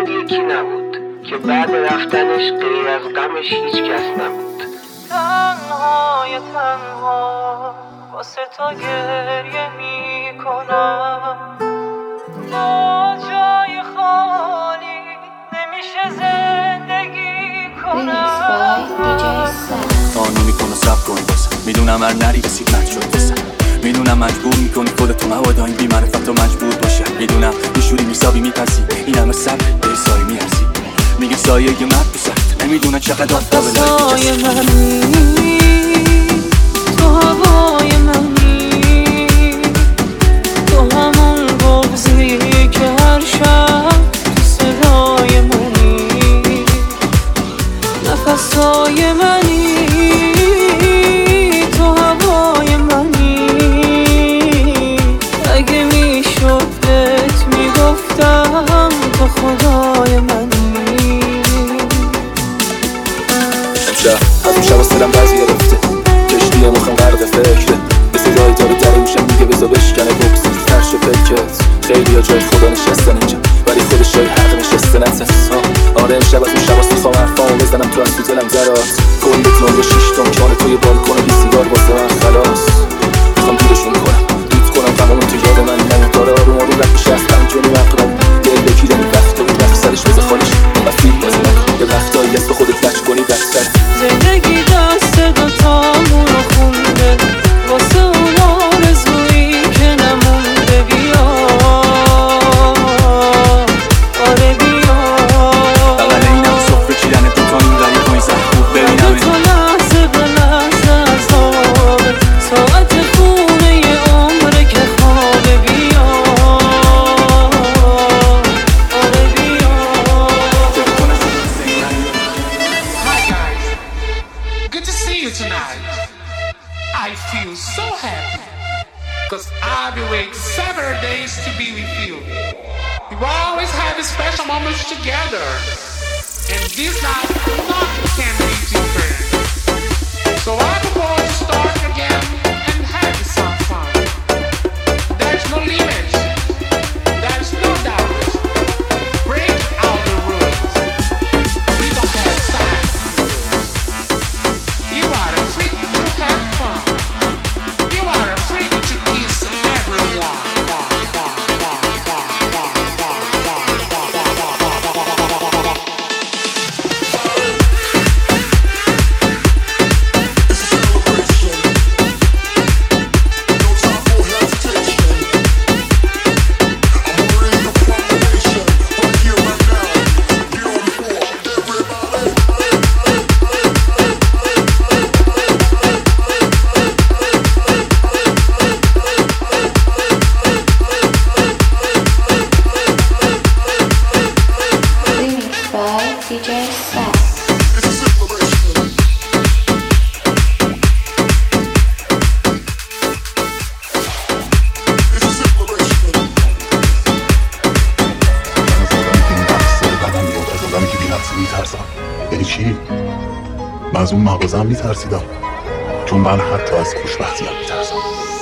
فقط یکی نبود که بعد رفتنش غیر از غمش هیچ کس نبود. تنهای تنها واسه تو گریه میکنم، با جای خالی نمیشه زندگی کنم. آنو میکنه سب کن بسن، میدونم هر نری رسید مج شد بسن، میدونم مجبور میکنی خودتو مبادا این بی‌معرفت و مجبور باشه، میدونم یه شوری میسابی میپسی این همه صبر به سایه میارسی، میگه سایه یه مرد بسرد نمیدونه چقدر آفتاب لایه منی، تو هوای منی، تو همون بغضی که هر شب تو صدای منی، نفسای منی، تو هوای منی. اگه میشد بهت میگفتم تو خدای منی. امشب از اون شب سرم بعضی گرفته، کشتی مخم غرق فکره، مثل جایی داره داره میشم میگه بزا بشکنه بکسی فرش فکرت. خیلی ها جای خدا نشستن اینجا ولی خودش جای حق نشسته نتس. آره امشب از اون شب هست میخوام حرفامو بزنم تو از تو دلم درات، کل تون به شیشتون کانه توی بالکن بی سیگار واسه من خلاص. میخوام دودشون کنم دود کنم غممون تو یاد من نمیداره، آروم آروم رد میشه از پنجونی مقرم دل بگیره این وقت و این وقت سرش بزه خالش و فیلم بازی نکن یه وقتایی از به خودت لچ کنی بستر. زندگی دست دوتامون رو خونده واسه اون آرزویی که نمونده. بیا آره بیا بغل اینم صفر چیدن دوتا این ولی کنی زن خوب ببینم تو لحظه به لحظه از آبه، ساعت خونه یه عمره که خوابه. بیا آره بیا. Hi guys, good to see you tonight. I feel so happy because I've been waiting several days to be with you. We always have special moments together, and this night nothing can be different. So I propose to start again and have some fun. There's no limits, there's no doubt. Break out the rules. We don't have time. You are free to have fun. You are free to kiss everyone. DJ Sass. یعنی چی؟ من از اون مغازم میترسیدم چون من حتی از خوشبختی هم میترسم.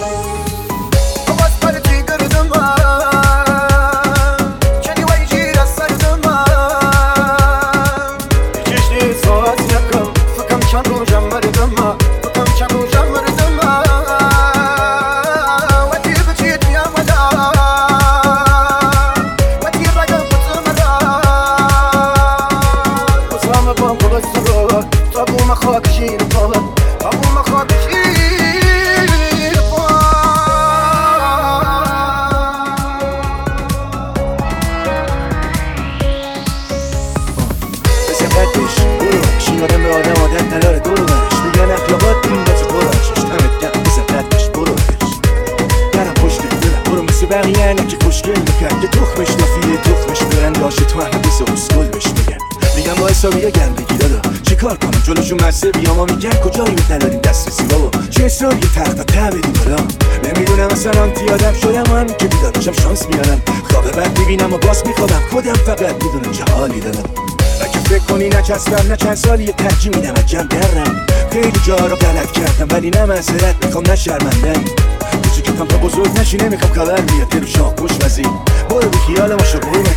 بقیه که خوشگل بکن که تخمش دافیه تخمش برن داشت تو همه بیسه اسکل بهش میگن با حسابیه گندگی دادا چی کار کنم جلوشون مزه بیام ها میگن کجایی به نداریم دسترسی بابا چه اصرار یه تخت ته بدیم بالا نمیدونم اصلا آنتی آدم شدم من که بیدار باشم شانس میارم خواب بد میبینم و باز میخوابم خودم فقط میدونم چه حالی دارم اگه فکر کنی نچستم نه چند سالی یه ترجیح میدم از جمع درم خیلی جا رو غلط کردم ولی نه معذرت میخوام نه شرمندم کوچیکتم تا بزرگ نشی نمیخوام خبر بیاد دلو شاه خوش وزی برو بی خیال ما شو حرمتی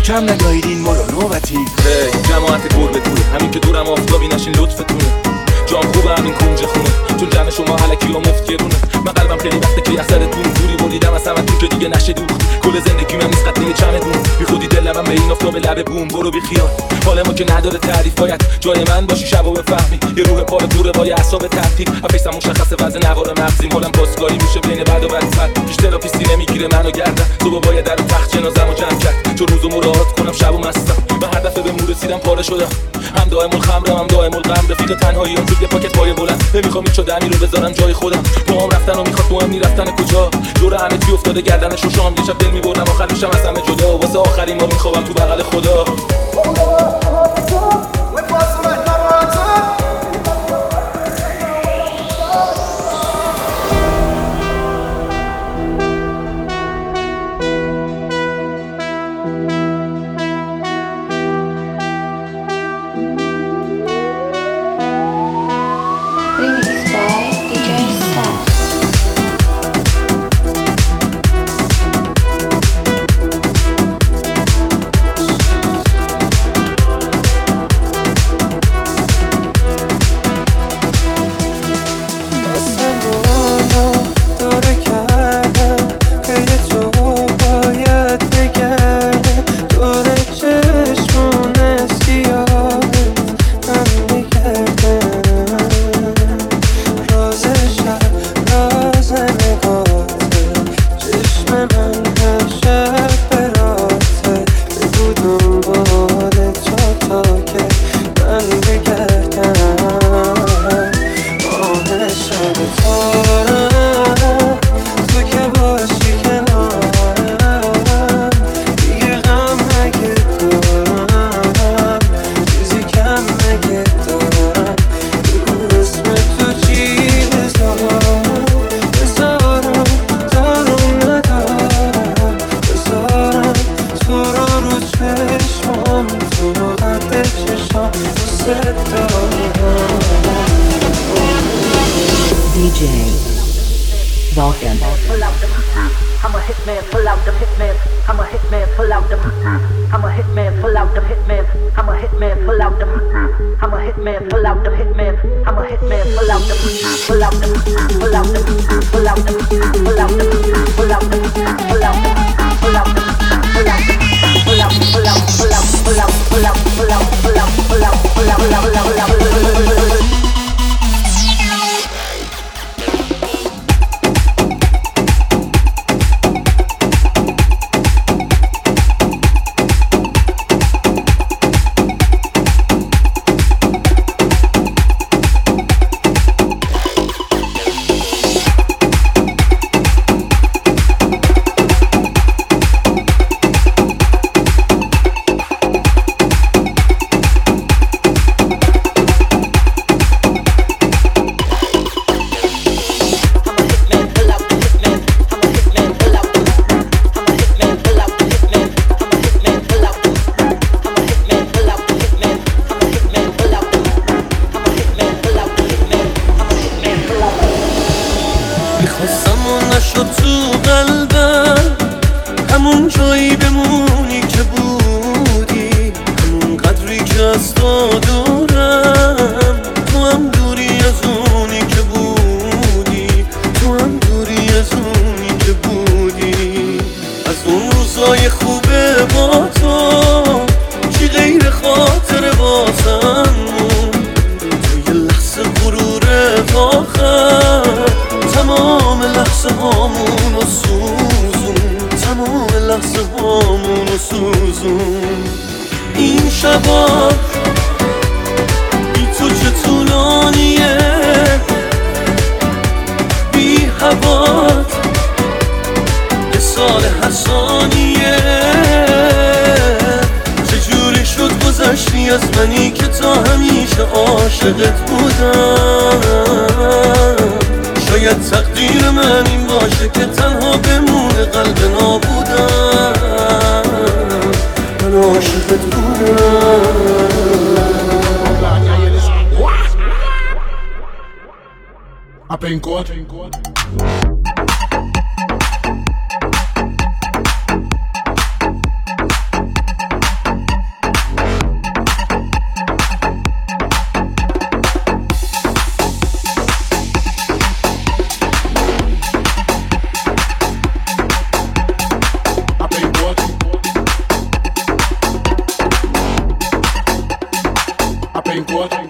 کم ندارین ما رو نوبتی. جماعت گربه توره، همین که دورم آفتابی نشین لطفتونه. جام خوبه همین کنج خونه، چون جمع شما هلکی و مفت گرونه. من قلبم خیلی وقته که اثرتون دوری بریدم از همتون که دیگه نشه دوخت. کل زندگی من نیست قطعه چمدون، بی خودی دلم به این افتاب لب بوم. برو بی خیال، حال ما که نداره تعریف، باید جای من باشی شب و بفهمی. یه روح پاره دوره با یه اعصاب تحقیق، افیسم مشخصه وزن نوار مغزیم. حالم پاسگاهی میشه بین بعد و بعد، پیش تراپیستی نمیگیره منو گردن. صبح باید در تخت جنازه‌مو جمع کرد، چون روزو مراعات کنم شب و مستم. به هدف بهم رسیدم پاره شدم، هم دائم الخمرم هم دائم الغم. رفیق تنهایی اون یه پاکت پای بلند، نمیخوام هیچ دمی رو بذارم جای خودم. با هم رفتن و میخواد مهم رفتن کجا، دور همه چی افتاده گردنش و شام. یه شب دل میبردم آخر میشم از همه جدا، واسه آخرین بار میخوام تو بغل خدا. این کن